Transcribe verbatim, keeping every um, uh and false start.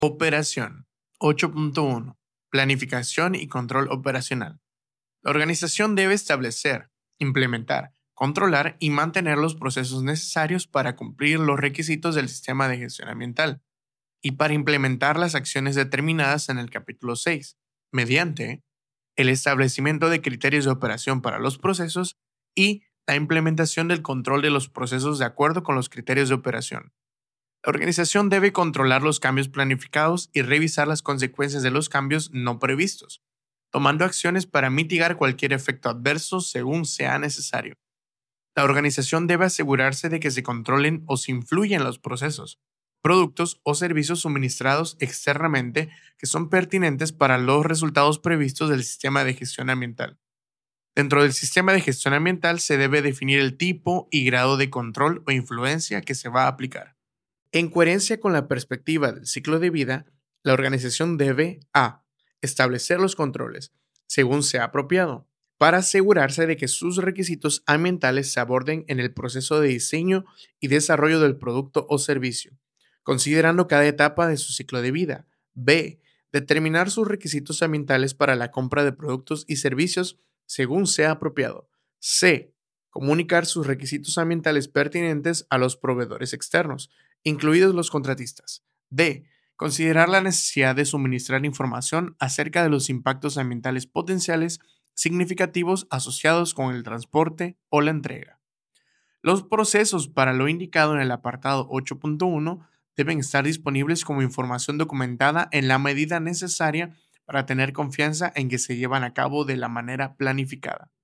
Operación. ocho punto uno. Planificación y control operacional. La organización debe establecer, implementar, controlar y mantener los procesos necesarios para cumplir los requisitos del sistema de gestión ambiental y para implementar las acciones determinadas en el capítulo seis, mediante el establecimiento de criterios de operación para los procesos y la implementación del control de los procesos de acuerdo con los criterios de operación. La organización debe controlar los cambios planificados y revisar las consecuencias de los cambios no previstos, tomando acciones para mitigar cualquier efecto adverso según sea necesario. La organización debe asegurarse de que se controlen o se influyen los procesos, productos o servicios suministrados externamente que son pertinentes para los resultados previstos del sistema de gestión ambiental. Dentro del sistema de gestión ambiental se debe definir el tipo y grado de control o influencia que se va a aplicar. En coherencia con la perspectiva del ciclo de vida, la organización debe a. Establecer los controles, según sea apropiado, para asegurarse de que sus requisitos ambientales se aborden en el proceso de diseño y desarrollo del producto o servicio, considerando cada etapa de su ciclo de vida. B. Determinar sus requisitos ambientales para la compra de productos y servicios según sea apropiado. C. Comunicar sus requisitos ambientales pertinentes a los proveedores externos, incluidos los contratistas. D. Considerar la necesidad de suministrar información acerca de los impactos ambientales potenciales significativos asociados con el transporte o la entrega. Los procesos para lo indicado en el apartado ocho punto uno deben estar disponibles como información documentada en la medida necesaria para tener confianza en que se llevan a cabo de la manera planificada.